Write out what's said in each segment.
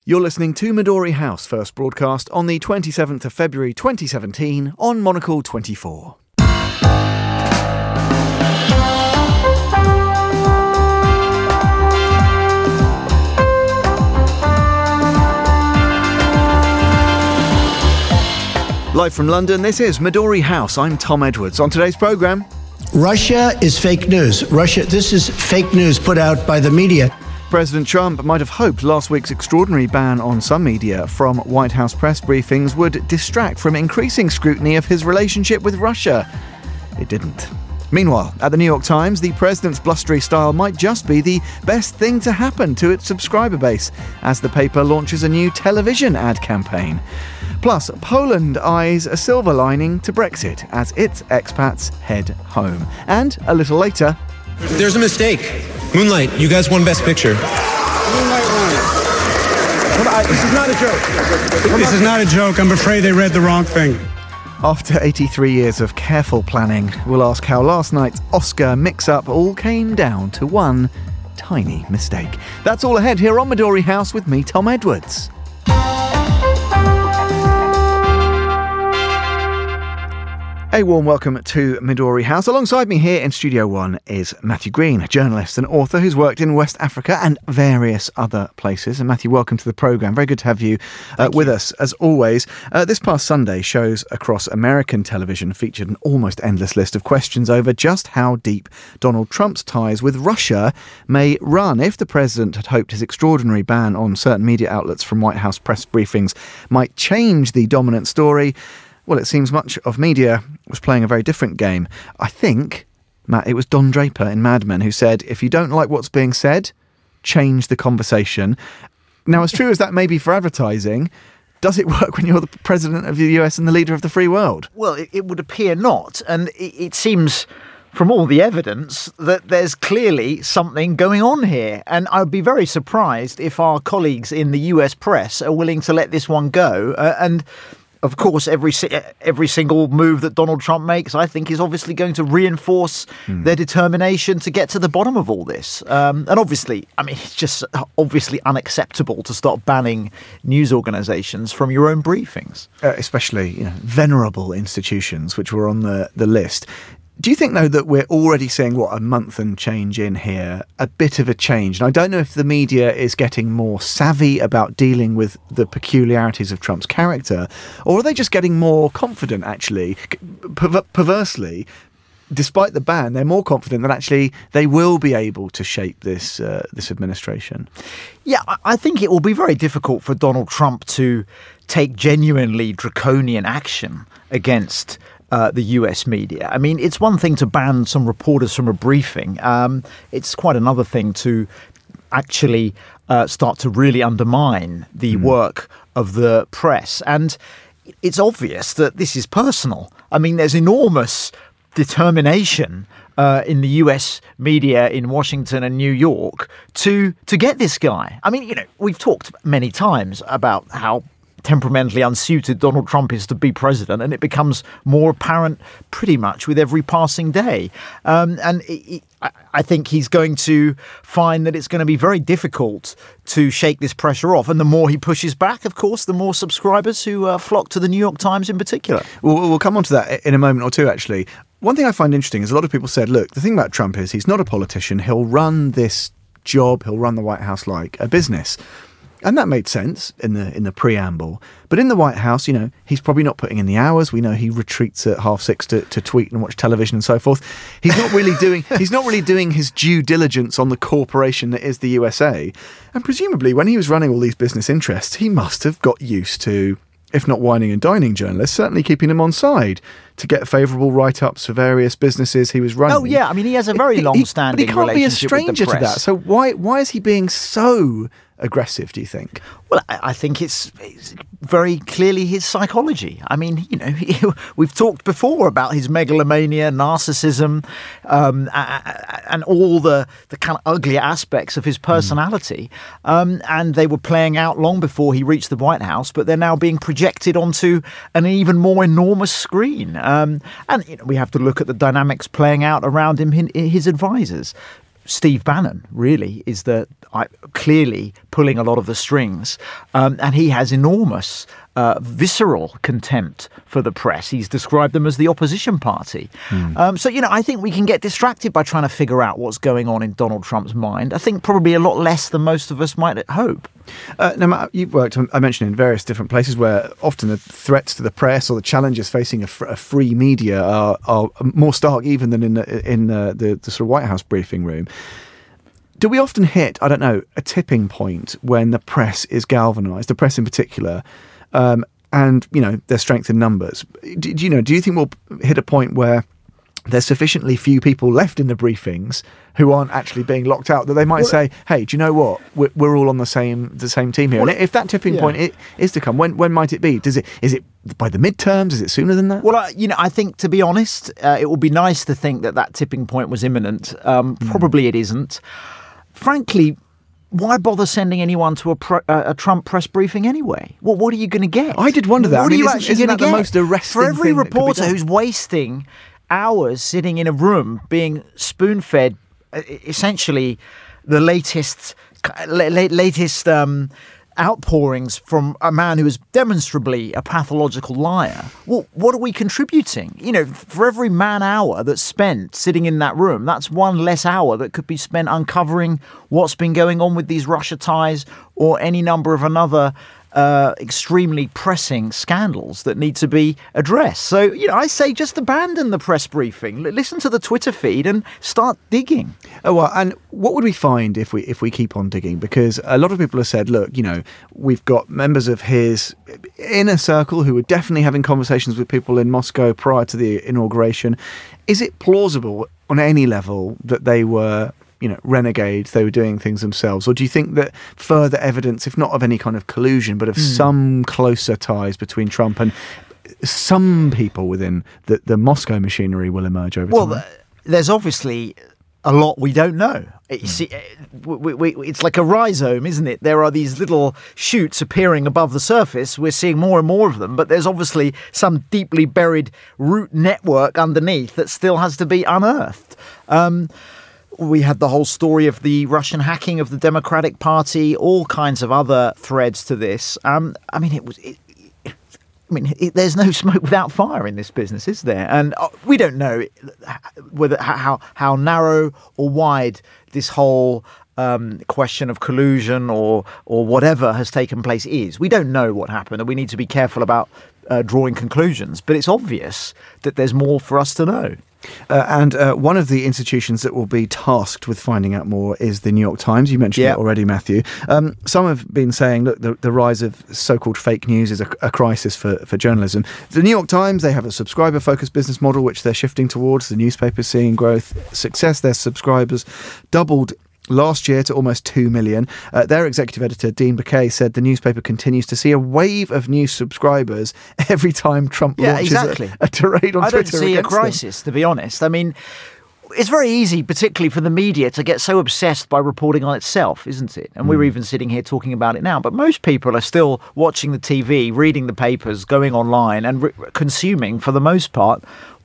You're listening to Midori House, first broadcast on the 27th of February 2017 on Monocle 24. Live from London, this is Midori House. I'm Tom Edwards. On today's programme, Russia is fake news. This is fake news put out by the media. President Trump might have hoped last week's extraordinary ban on some media from White House press briefings would distract from increasing scrutiny of his relationship with Russia. It didn't. Meanwhile, at the New York Times, the president's blustery style might just be the best thing to happen to its subscriber base as the paper launches a new television ad campaign. Plus, Poland eyes a silver lining to Brexit as its expats head home. And a little later... There's a mistake. Moonlight, you guys won Best Picture. Moonlight won. This is not a joke. This is not a joke. I'm afraid they read the wrong thing. After 83 years of careful planning, we'll ask how last night's Oscar mix-up all came down to one tiny mistake. That's all ahead here on Midori House with me, Tom Edwards. A warm welcome to Midori House. Alongside me here in Studio One is Matthew Green, a journalist and author who's worked in West Africa and various other places. And Matthew, welcome to the programme. Very good to have you with us, as always. This past Sunday, shows across American television featured an almost endless list of questions over just how deep Donald Trump's ties with Russia may run. If the president had hoped his extraordinary ban on certain media outlets from White House press briefings might change the dominant story, well, it seems much of media was playing a very different game. I think, Matt, it was Don Draper in Mad Men who said, if you don't like what's being said, change the conversation. Now, as true as that may be for advertising, does it work when you're the president of the US and the leader of the free world? Well, it would appear not. And it seems from all the evidence that there's clearly something going on here. And I'd be very surprised if our colleagues in the US press are willing to let this one go. Of course, every single move that Donald Trump makes, I think, is obviously going to reinforce their determination to get to the bottom of all this. And obviously, I mean, it's just obviously unacceptable to start banning news organisations from your own briefings. Especially, venerable institutions, which were on the list. Do you think, though, that we're already seeing, a month and change in here, a bit of a change? And I don't know if the media is getting more savvy about dealing with the peculiarities of Trump's character, or are they just getting more confident, actually? Perversely, despite the ban, they're more confident that actually they will be able to shape this administration. Yeah, I think it will be very difficult for Donald Trump to take genuinely draconian action against the US media. I mean, it's one thing to ban some reporters from a briefing. It's quite another thing to actually start to really undermine the work of the press. And it's obvious that this is personal. I mean, there's enormous determination in the US media in Washington and New York to get this guy. I mean, we've talked many times about how temperamentally unsuited Donald Trump is to be president, and it becomes more apparent pretty much with every passing day. I think he's going to find that it's going to be very difficult to shake this pressure off. And the more he pushes back, of course, the more subscribers who flock to the New York Times in particular. We'll come on to that in a moment or two, actually. One thing I find interesting is a lot of people said, look, the thing about Trump is he's not a politician. He'll run this job, he'll run the White House like a business. And that made sense in the preamble. But in the White House, he's probably not putting in the hours. We know he retreats at 6:30 to tweet and watch television and so forth. He's not really doing his due diligence on the corporation that is the USA. And presumably when he was running all these business interests, he must have got used to, if not wining and dining journalists, certainly keeping them on side to get favourable write-ups for various businesses he was running. Oh, yeah. I mean, he has a very long-standing relationship with the press. But he can't be a stranger to that. So why is he being so aggressive, do you think? Well, I think it's very clearly his psychology. I mean, we've talked before about his megalomania, narcissism, and all the kind of ugly aspects of his personality. And they were playing out long before he reached the White House, but they're now being projected onto an even more enormous screen. And we have to look at the dynamics playing out around him, his advisors. Steve Bannon really is clearly pulling a lot of the strings, and he has enormous visceral contempt for the press. He's described them as the opposition party. So, I think we can get distracted by trying to figure out what's going on in Donald Trump's mind. I think probably a lot less than most of us might hope. Now, you've worked, I mentioned, in various different places where often the threats to the press or the challenges facing a free media are more stark even than in the sort of White House briefing room. Do we often hit, I don't know, a tipping point when the press is galvanised, the press in particular, and, their strength in numbers? Do you think we'll hit a point where there's sufficiently few people left in the briefings who aren't actually being locked out that they might say, hey, do you know what? We're all on the same team here. And if that tipping point is to come, when might it be? Is it by the midterms? Is it sooner than that? Well, I think, to be honest, it would be nice to think that tipping point was imminent. Probably it isn't. Frankly, why bother sending anyone to a Trump press briefing anyway? What are you going to get? I did wonder that. What are you actually going to get? The most arresting for every thing reporter who's wasting hours sitting in a room being spoon-fed essentially the latest outpourings from a man who is demonstrably a pathological liar. Well, what are we contributing? For every man hour that's spent sitting in that room, that's one less hour that could be spent uncovering what's been going on with these Russia ties or any number of another extremely pressing scandals that need to be addressed. So, I say just abandon the press briefing. Listen to the Twitter feed and start digging. Oh, well, and what would we find if we keep on digging? Because a lot of people have said, look, we've got members of his inner circle who were definitely having conversations with people in Moscow prior to the inauguration. Is it plausible on any level that they were renegades, they were doing things themselves? Or do you think that further evidence, if not of any kind of collusion, but of some closer ties between Trump and some people within the Moscow machinery will emerge over time? Well, there's obviously a lot we don't know. It's like a rhizome, isn't it? There are these little shoots appearing above the surface. We're seeing more and more of them, but there's obviously some deeply buried root network underneath that still has to be unearthed. We had the whole story of the Russian hacking of the Democratic Party, all kinds of other threads to this. There's no smoke without fire in this business, is there? And we don't know whether how narrow or wide this whole question of collusion or whatever has taken place is. We don't know what happened, and we need to be careful about drawing conclusions. But it's obvious that there's more for us to know. And one of the institutions that will be tasked with finding out more is the New York Times. You mentioned it already, Matthew. Some have been saying, look, the rise of so-called fake news is a crisis for journalism. The New York Times, they have a subscriber-focused business model, which they're shifting towards. The newspaper's seeing growth, success. Their subscribers doubled last year to almost 2 million. Their executive editor, Dean Baquet, said the newspaper continues to see a wave of new subscribers every time Trump launches a tirade on Twitter. I don't see a crisis, to be honest. I mean, it's very easy, particularly for the media, to get so obsessed by reporting on itself, isn't it? And we're even sitting here talking about it now. But most people are still watching the TV, reading the papers, going online and consuming, for the most part.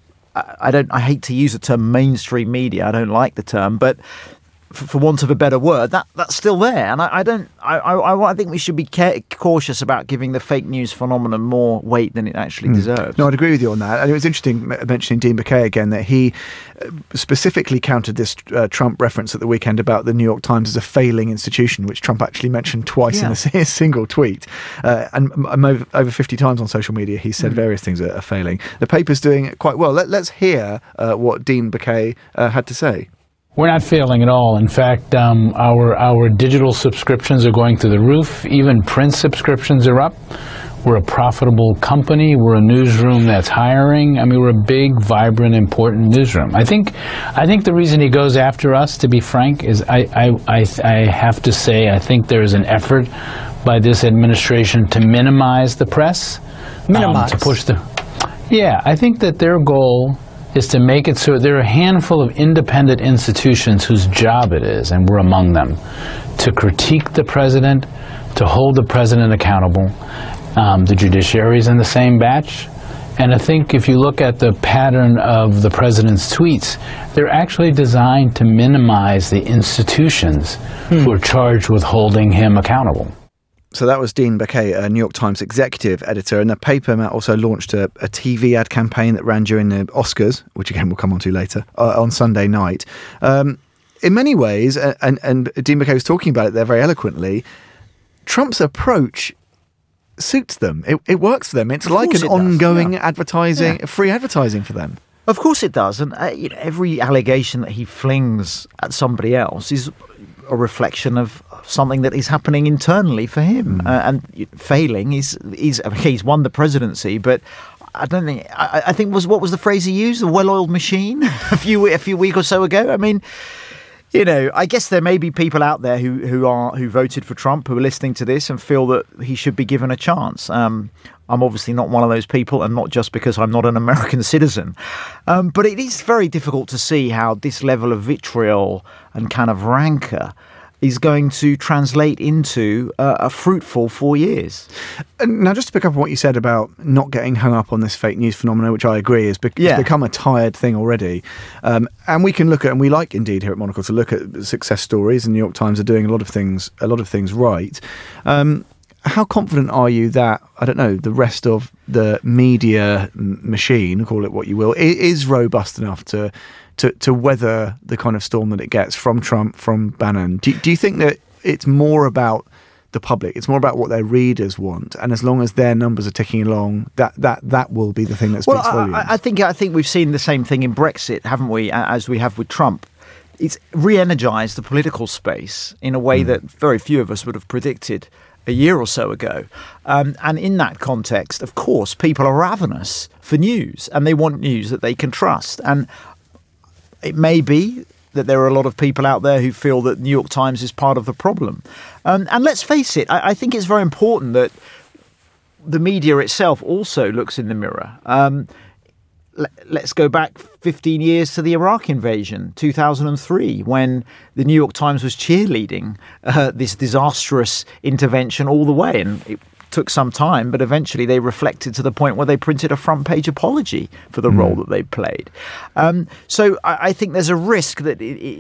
I hate to use the term mainstream media. I don't like the term, but for want of a better word, that's still there. And I think we should be cautious about giving the fake news phenomenon more weight than it actually deserves. No, I'd agree with you on that. And it was interesting mentioning Dean Baquet again, that he specifically countered this Trump reference at the weekend about the New York Times as a failing institution, which Trump actually mentioned twice in a single tweet. And over 50 times on social media, he said various things are failing. The paper's doing quite well. Let's hear what Dean Baquet had to say. We're not failing at all. In fact, our digital subscriptions are going through the roof. Even print subscriptions are up. We're a profitable company. We're a newsroom that's hiring. I mean, we're a big, vibrant, important newsroom. I think the reason he goes after us, to be frank, is I have to say I think there is an effort by this administration to minimize the press. To push the. Yeah, I think that their goal is to make it so there are a handful of independent institutions whose job it is, and we're among them, to critique the president, to hold the president accountable. The judiciary is in the same batch, And I think if you look at the pattern of the president's tweets, they're actually designed to minimize the institutions who are charged with holding him accountable. So that was Dean Baquet, a New York Times executive editor, and the paper, Matt, also launched a TV ad campaign that ran during the Oscars, which again we'll come on to later, on Sunday night. In many ways, and Dean Baquet was talking about it there very eloquently, Trump's approach suits them. It works for them. It's like an ongoing advertising, free advertising for them. Of course it does. And every allegation that he flings at somebody else is a reflection of something that is happening internally for him. And failing, he's won the presidency, but I don't think, I think what was the phrase he used? A well-oiled machine a few weeks or so ago. I mean, I guess there may be people out there who voted for Trump who are listening to this and feel that he should be given a chance. I'm obviously not one of those people, and not just because I'm not an American citizen. But it is very difficult to see how this level of vitriol and kind of rancor is going to translate into a fruitful 4 years. Now, just to pick up on what you said about not getting hung up on this fake news phenomenon, which I agree is it's become a tired thing already. And we can look at, and we like indeed here at Monocle to look at success stories, and New York Times are doing a lot of things right. How confident are you that, I don't know, the rest of the media machine, call it what you will, is robust enough to weather the kind of storm that it gets from Trump, from Bannon? Do you think that it's more about the public, it's more about what their readers want, and as long as their numbers are ticking along, that will be the thing that speaks volumes? I think we've seen the same thing in Brexit, haven't we, as we have with Trump. It's re-energized the political space in a way that very few of us would have predicted a year or so ago. And in that context, of course, people are ravenous for news, and they want news that they can trust. And it may be that there are a lot of people out there who feel that New York Times is part of the problem. And let's face it, I think it's very important that the media itself also looks in the mirror. Let's go back 15 years to the Iraq invasion, 2003, when the New York Times was cheerleading this disastrous intervention all the way. And it took some time, but eventually they reflected to the point where they printed a front page apology for the role that they played. So I think there's a risk that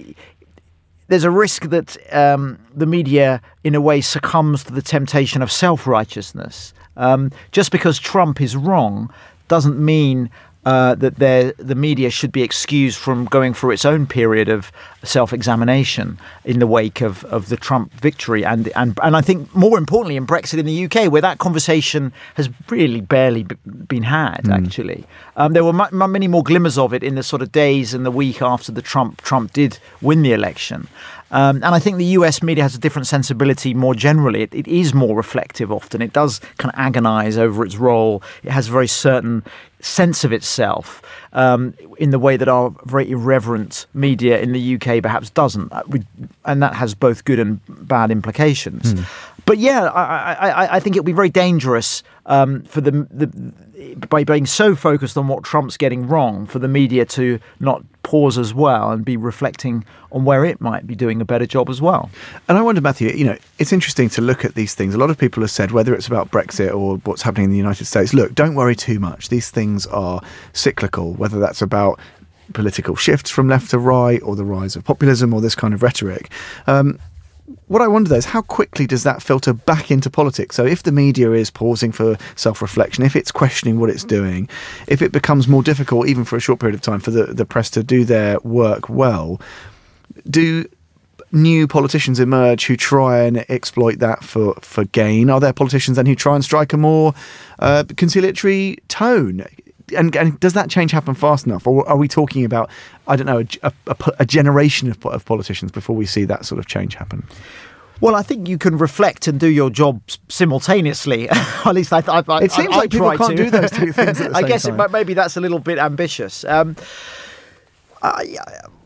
the media, in a way, succumbs to the temptation of self-righteousness. Just because Trump is wrong doesn't mean that the media should be excused from going through its own period of self-examination in the wake of the Trump victory. And I think more importantly in Brexit in the UK, where that conversation has really barely been had, actually. There were many more glimmers of it in the sort of days and the week after the Trump did win the election. And I think the US media has a different sensibility more generally. It is more reflective often. It does kind of agonize over its role. It has a very certain sense of itself in the way that our very irreverent media in the UK perhaps doesn't. And that has both good and bad implications. But yeah, I think it would be very dangerous for by being so focused on what Trump's getting wrong, for the media to not pause as well and be reflecting on where it might be doing a better job as well. And I wonder, Matthew, it's interesting to look at these things. A lot of people have said, whether it's about Brexit or what's happening in the United States, look, don't worry too much. These things are cyclical, whether that's about political shifts from left to right or the rise of populism or this kind of rhetoric. What I wonder, though, is how quickly does that filter back into politics? So if the media is pausing for self-reflection, if it's questioning what it's doing, if it becomes more difficult, even for a short period of time, for the press to do their work well, do new politicians emerge who try and exploit that for gain? Are there politicians then who try and strike a more conciliatory tone? And does that change happen fast enough? Or are we talking about, I don't know, a generation of politicians before we see that sort of change happen? Well, I think you can reflect and do your job simultaneously. At least it seems like people can't do those two things at the same time. I guess maybe that's a little bit ambitious.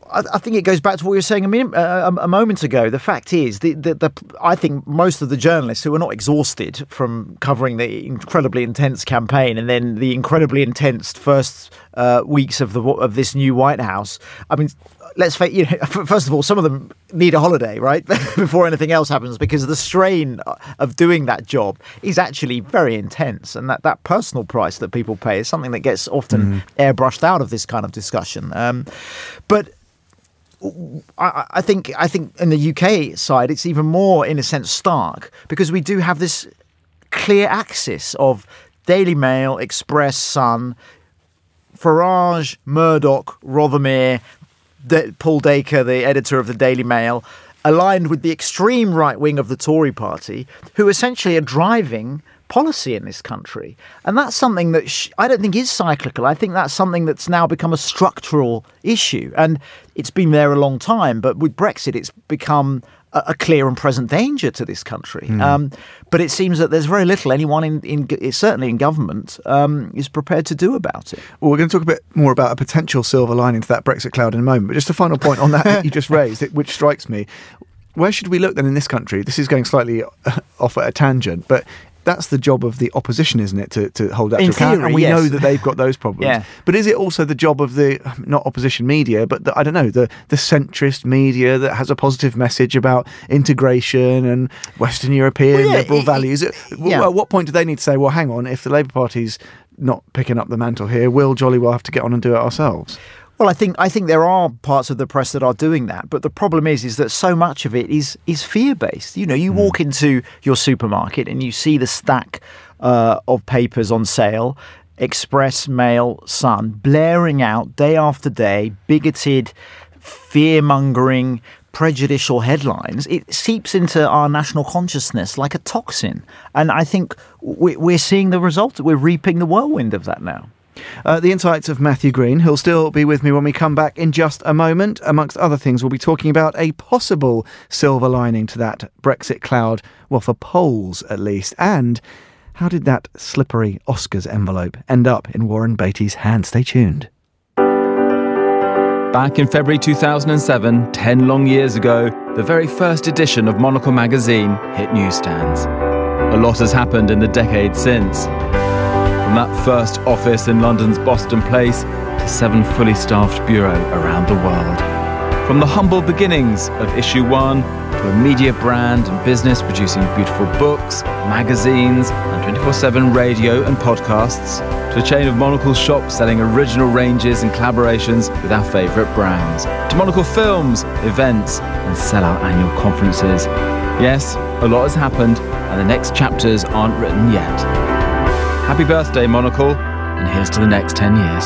I think it goes back to what you were saying a moment ago. The fact is, I think most of the journalists who are not exhausted from covering the incredibly intense campaign and then the incredibly intense first weeks of this new White House. I mean, let's face, first of all, some of them need a holiday, right, before anything else happens, because the strain of doing that job is actually very intense, and that personal price that people pay is something that gets often airbrushed out of this kind of discussion. But I think in the UK side, it's even more, in a sense, stark, because we do have this clear axis of Daily Mail, Express, Sun, Farage, Murdoch, Rothermere, Paul Dacre, the editor of the Daily Mail, aligned with the extreme right wing of the Tory party, who essentially are driving policy in this country. And that's something that I don't think is cyclical. I think that's something that's now become a structural issue. And it's been there a long time, but with Brexit, it's become a clear and present danger to this country. But it seems that there's very little anyone certainly in government is prepared to do about it. Well, we're going to talk a bit more about a potential silver lining to that Brexit cloud in a moment. But just a final point on that you just raised, which strikes me. Where should we look then in this country? This is going slightly off at a tangent, but that's the job of the opposition, isn't it, to hold that to account? And we know that they've got those problems. Yeah. But is it also the job of the, not opposition media, but the centrist media that has a positive message about integration and Western European liberal values? At what point do they need to say, well, hang on, if the Labour Party's not picking up the mantle here, we'll jolly well have to get on and do it ourselves? Well, I think there are parts of the press that are doing that, but the problem is that so much of it is fear-based. You walk into your supermarket and you see the stack of papers on sale, Express, Mail, Sun, blaring out day after day, bigoted, fear-mongering, prejudicial headlines. It seeps into our national consciousness like a toxin. And I think we're seeing the result. We're reaping the whirlwind of that now. The insights of Matthew Green, who'll still be with me when we come back in just a moment. Amongst other things, we'll be talking about a possible silver lining to that Brexit cloud, well, for polls at least. And how did that slippery Oscars envelope end up in Warren Beatty's hand? Stay tuned. Back in February 2007, 10 long years ago, the very first edition of Monocle magazine hit newsstands. A lot has happened in the decades since. From that first office in London's Boston Place to 7 fully staffed bureaux around the world. From the humble beginnings of Issue 1 to a media brand and business producing beautiful books, magazines and 24/7 radio and podcasts, to a chain of Monocle shops selling original ranges and collaborations with our favourite brands, to Monocle films, events and sellout annual conferences. Yes, a lot has happened and the next chapters aren't written yet. Happy birthday, Monocle, and here's to the next 10 years.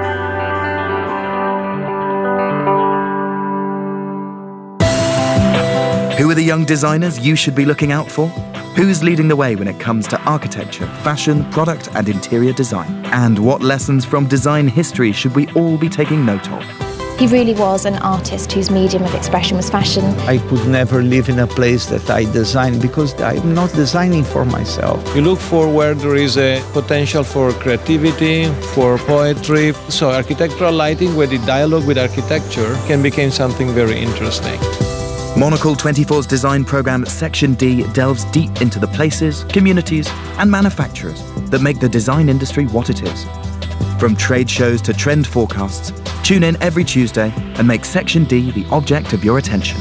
Who are the young designers you should be looking out for? Who's leading the way when it comes to architecture, fashion, product and interior design? And what lessons from design history should we all be taking note of? He really was an artist whose medium of expression was fashion. I could never live in a place that I design because I'm not designing for myself. You look for where there is a potential for creativity, for poetry. So architectural lighting, where the dialogue with architecture can become something very interesting. Monocle 24's design programme Section D delves deep into the places, communities and manufacturers that make the design industry what it is. From trade shows to trend forecasts, tune in every Tuesday and make Section D the object of your attention.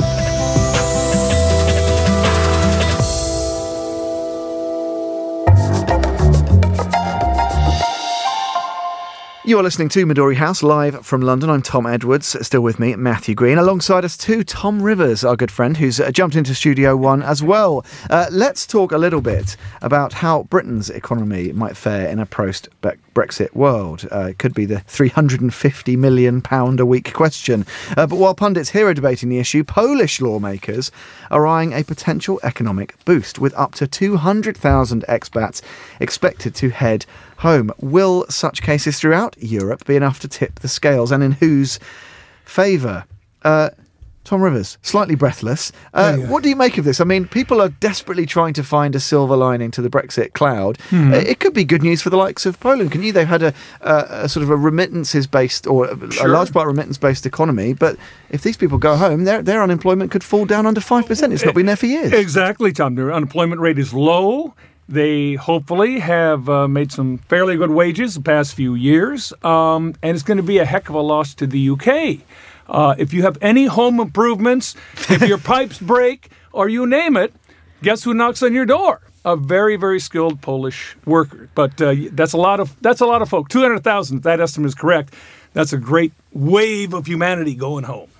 You are listening to Midori House, live from London. I'm Tom Edwards, still with me, Matthew Green. Alongside us too, Tom Rivers, our good friend, who's jumped into Studio One as well. Let's talk a little bit about how Britain's economy might fare in a post-Brexit world. It could be the £350 million a week question. But while pundits here are debating the issue, Polish lawmakers are eyeing a potential economic boost, with up to 200,000 expats expected to head home. Will such cases throughout Europe be enough to tip the scales, and in whose favour? Tom Rivers, slightly breathless. What do you make of this? I mean, people are desperately trying to find a silver lining to the Brexit cloud. It could be good news for the likes of Poland. They've had a sort of a remittances-based, or a large part remittance-based economy, but if these people go home, their unemployment could fall down under 5%. It's not been there for years. Exactly, Tom. Their unemployment rate is low. They hopefully have made some fairly good wages the past few years, and it's going to be a heck of a loss to the UK. If you have any home improvements, if your pipes break, or you name it, guess who knocks on your door? A very, very skilled Polish worker. But that's a lot of folk. 200,000, if that estimate is correct. That's a great wave of humanity going home.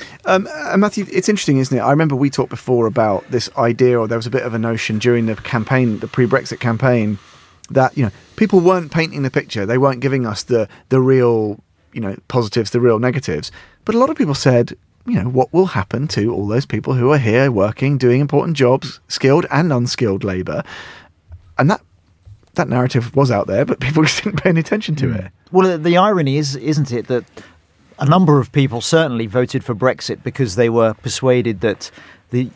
Matthew, it's interesting, isn't it? I remember we talked before about this idea, or there was a bit of a notion during the campaign, the pre-Brexit campaign, that people weren't painting the picture. They weren't giving us the real positives, the real negatives. But a lot of people said, what will happen to all those people who are here working, doing important jobs, skilled and unskilled labour? And that narrative was out there, but people just didn't pay any attention to it. Well, the irony is, isn't it, that a number of people certainly voted for Brexit because they were persuaded that the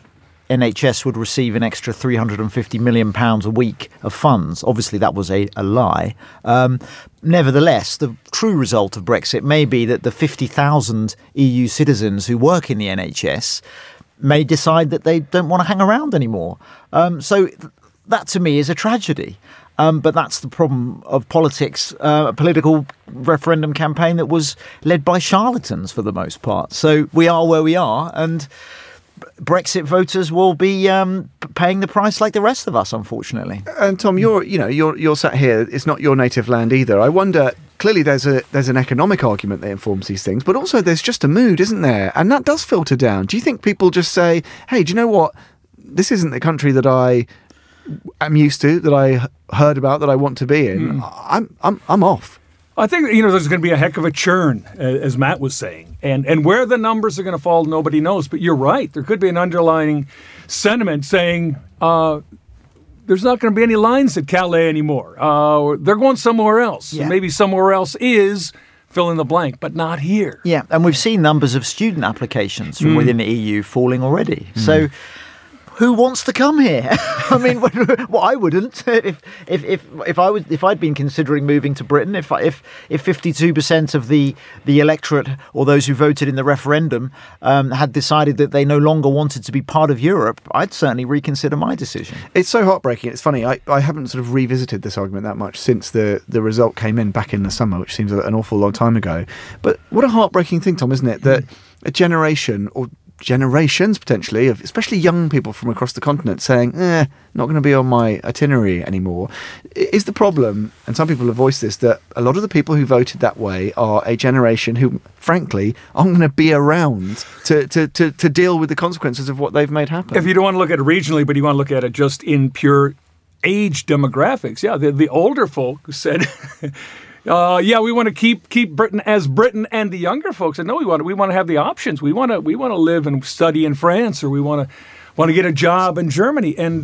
NHS would receive an extra £350 million a week of funds. Obviously, that was a lie. Nevertheless, the true result of Brexit may be that the 50,000 EU citizens who work in the NHS may decide that they don't want to hang around anymore. So that, to me, is a tragedy. But that's the problem of politics, a political referendum campaign that was led by charlatans for the most part. So we are where we are, and Brexit voters will be paying the price like the rest of us, unfortunately. And Tom, you're sat here. It's not your native land either. I wonder. Clearly, there's an economic argument that informs these things, but also there's just a mood, isn't there? And that does filter down. Do you think people just say, "Hey, do you know what? This isn't the country that I am used to, that I heard about, that I want to be in. I'm off." I think there's going to be a heck of a churn, as Matt was saying, and where the numbers are going to fall, nobody knows. But you're right; there could be an underlying sentiment saying there's not going to be any lines at Calais anymore. They're going somewhere else. Yeah. And maybe somewhere else is fill in the blank, but not here. Yeah, and we've seen numbers of student applications from within the EU falling already. So who wants to come here? I mean, well, I wouldn't. If I'd been considering moving to Britain, if 52% of the electorate, or those who voted in the referendum, had decided that they no longer wanted to be part of Europe, I'd certainly reconsider my decision. It's so heartbreaking. It's funny. I haven't sort of revisited this argument that much since the result came in back in the summer, which seems an awful long time ago. But what a heartbreaking thing, Tom, isn't it? That a generation, or generations potentially, of especially young people from across the continent saying, not going to be on my itinerary anymore, is the problem. And some people have voiced this, that a lot of the people who voted that way are a generation who, frankly, aren't going to be around to deal with the consequences of what they've made happen. If you don't want to look at it regionally, but you want to look at it just in pure age demographics, the older folk said we want to keep Britain as Britain, and the younger folks said, no, we want to have the options. We want to live and study in France, or we want to get a job in Germany, and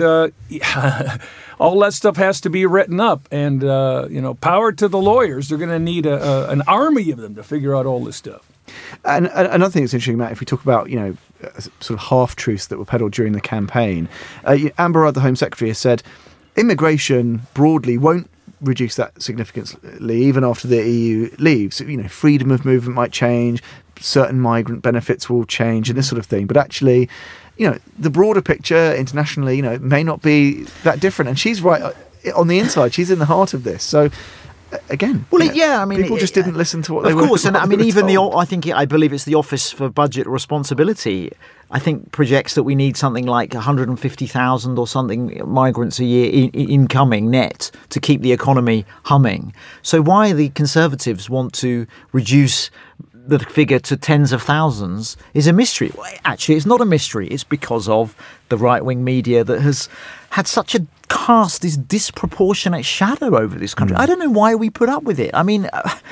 all that stuff has to be written up. And power to the lawyers. They're going to need an army of them to figure out all this stuff. And another thing that's interesting, Matt, if we talk about sort of half truths that were peddled during the campaign, Amber Rudd, the Home Secretary, has said immigration broadly won't reduce that significantly even after the EU leaves. Freedom of movement might change, certain migrant benefits will change, and this sort of thing. But actually, the broader picture internationally, may not be that different. And she's right on the inside. She's in the heart of this. So again, people just didn't listen to what they were. Of course, and I mean, even I believe it's the Office for Budget Responsibility, I think, projects that we need something like 150,000 or something migrants a year incoming net to keep the economy humming. So why the Conservatives want to reduce the figure to tens of thousands is a mystery. Well, actually, it's not a mystery. It's because of the right-wing media that has had such a cast this disproportionate shadow over this country. I don't know why we put up with it. I mean,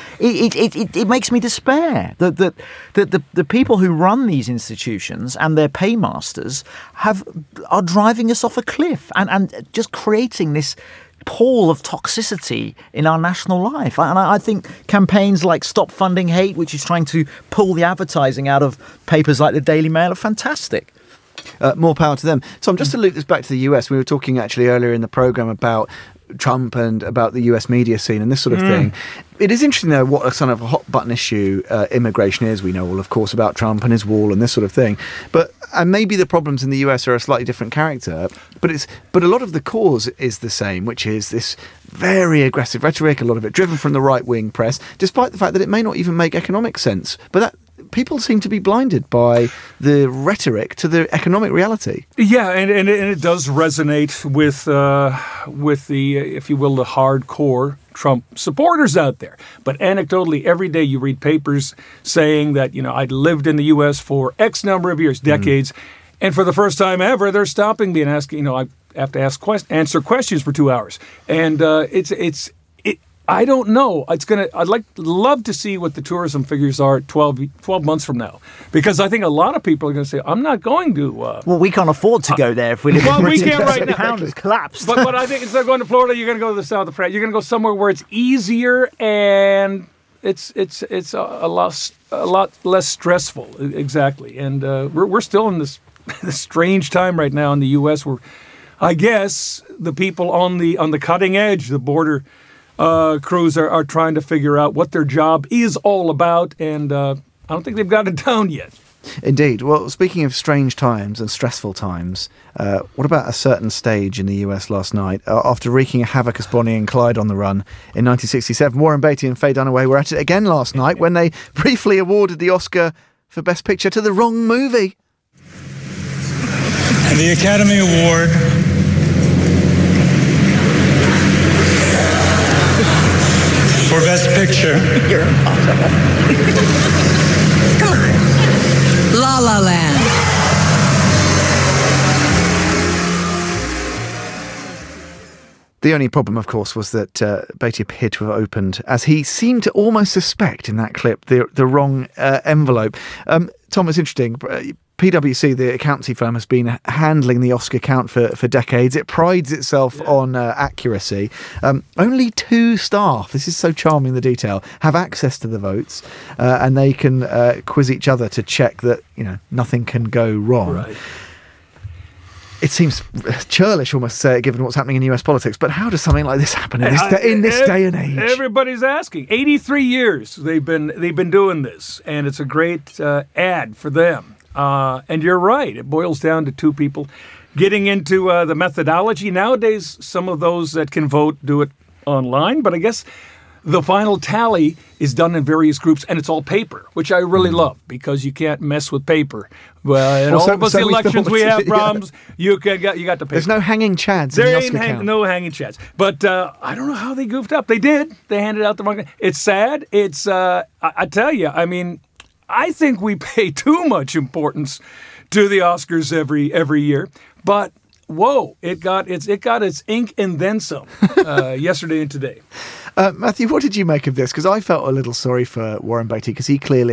it makes me despair that the people who run these institutions and their paymasters are driving us off a cliff and just creating this pool of toxicity in our national life. And I think campaigns like Stop Funding Hate, which is trying to pull the advertising out of papers like the Daily Mail, are fantastic. More power to them. Tom, just to loop this back to the US, we were talking actually earlier in the programme about Trump and about the US media scene and this sort of thing. It is interesting, though, what a kind of a hot button issue immigration is. We know all, of course, about Trump and his wall and this sort of thing. And maybe the problems in the US are a slightly different character, but a lot of the cause is the same, which is this very aggressive rhetoric, a lot of it driven from the right-wing press, despite the fact that it may not even make economic sense. But that people seem to be blinded by the rhetoric to the economic reality. Yeah, and it does resonate with the, if you will, the hardcore Trump supporters out there. But anecdotally, every day you read papers saying that, I'd lived in the U.S. for X number of years, decades, and for the first time ever, they're stopping me and asking, I have to answer questions for 2 hours. And I don't know. I'd love to see what the tourism figures are 12 months from now, because I think a lot of people are going to say, I'm not going to. Well, we can't afford to go there if we live in Britain. We can't right now. The pound has collapsed. But I think instead of going to Florida, you're going to go to the south of France. You're going to go somewhere where it's easier and it's a lot less stressful. Exactly. And we're still in this strange time right now in the U.S. where I guess the people on the cutting edge, the border crews are trying to figure out what their job is all about, and I don't think they've got it down yet. Indeed. Well, speaking of strange times and stressful times, what about a certain stage in the US last night? After wreaking havoc as Bonnie and Clyde on the run in 1967, Warren Beatty and Faye Dunaway were at it again last night when they briefly awarded the Oscar for Best Picture to the wrong movie. And the Academy Award for Best Picture. You're impossible. Come on. La La Land. The only problem, of course, was that Beatty appeared to have opened, as he seemed to almost suspect in that clip, the wrong envelope. Tom, it's interesting. PwC, the accountancy firm, has been handling the Oscar count for decades. It prides itself on accuracy. Only 2 staff, this is so charming, the detail, have access to the votes, and they can quiz each other to check that nothing can go wrong. Right. It seems churlish almost to say it, given what's happening in US politics, but how does something like this happen in this day and age? Everybody's asking. 83 years they've been doing this, and it's a great ad for them. And you're right. It boils down to 2 people getting into the methodology. Nowadays, some of those that can vote do it online, but I guess the final tally is done in various groups, and it's all paper, which I really love, because you can't mess with paper. Well, in all of us elections, we have problems. You got the paper. There's no hanging chads in the Oscar count. No hanging chads. But I don't know how they goofed up. They did. They handed out the wrong. It's sad. It's I tell you. I mean, I think we pay too much importance to the Oscars every year. But whoa, it got its ink and then some yesterday and today. Matthew, what did you make of this? Because I felt a little sorry for Warren Beatty, because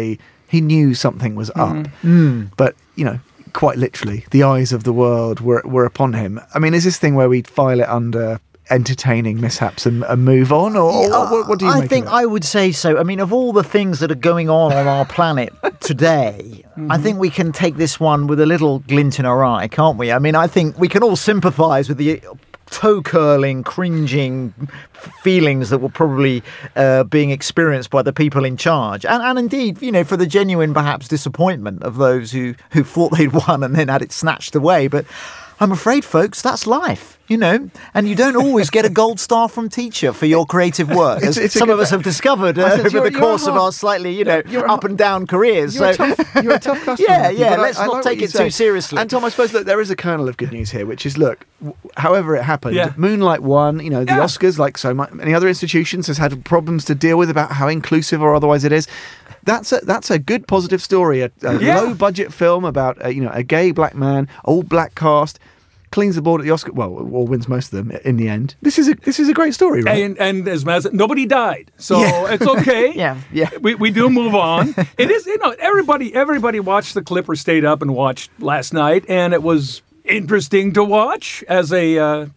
he knew something was up. But, quite literally, the eyes of the world were upon him. I mean, is this thing where we'd file it under entertaining mishaps and move on? Or what do you make of it? I think I would say so. I mean, of all the things that are going on our planet today, I think we can take this one with a little glint in our eye, can't we? I mean, I think we can all sympathise with the toe-curling, cringing feelings that were probably being experienced by the people in charge. And indeed, for the genuine, perhaps, disappointment of those who thought they'd won and then had it snatched away. But I'm afraid, folks, that's life, and you don't always get a gold star from teacher for your creative work, as some of us have discovered over the course of our slightly, up and down careers. You're a tough customer. Yeah, let's not take it too seriously. And Tom, I suppose that there is a kernel of good news here, which is, look, however it happened, Moonlight won, the Oscars, like so many other institutions, has had problems to deal with about how inclusive or otherwise it is. That's a good positive story. A low budget film about a gay black man, all black cast, cleans the board at the Oscar, or wins most of them in the end. This is a great story, right? And as Matt said, nobody died, so it's okay. Yeah. We do move on. It is, everybody watched the clip or stayed up and watched last night, and it was interesting to watch as a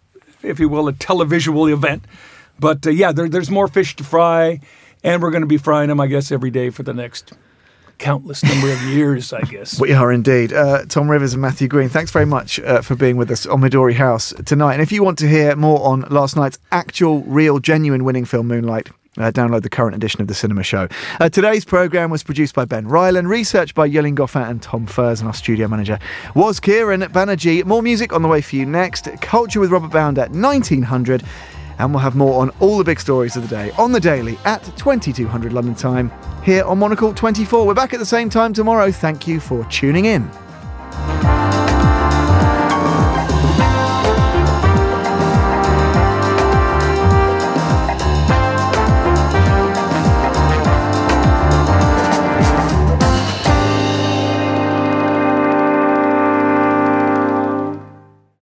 if you will, a televisual event. But there's more fish to fry, and we're going to be frying them, I guess, every day for the next countless number of years, I guess. We are indeed. Tom Rivers and Matthew Green, thanks very much for being with us on Midori House tonight. And if you want to hear more on last night's actual, real, genuine winning film, Moonlight, download the current edition of The Cinema Show. Today's programme was produced by Ben Ryland, researched by Yelin Goffin and Tom Furs, and our studio manager was Kieran Banerjee. More music on the way for you next. Culture with Robert Bound at 1900. And we'll have more on all the big stories of the day on the Daily at 2200 London time here on Monocle 24. We're back at the same time tomorrow. Thank you for tuning in.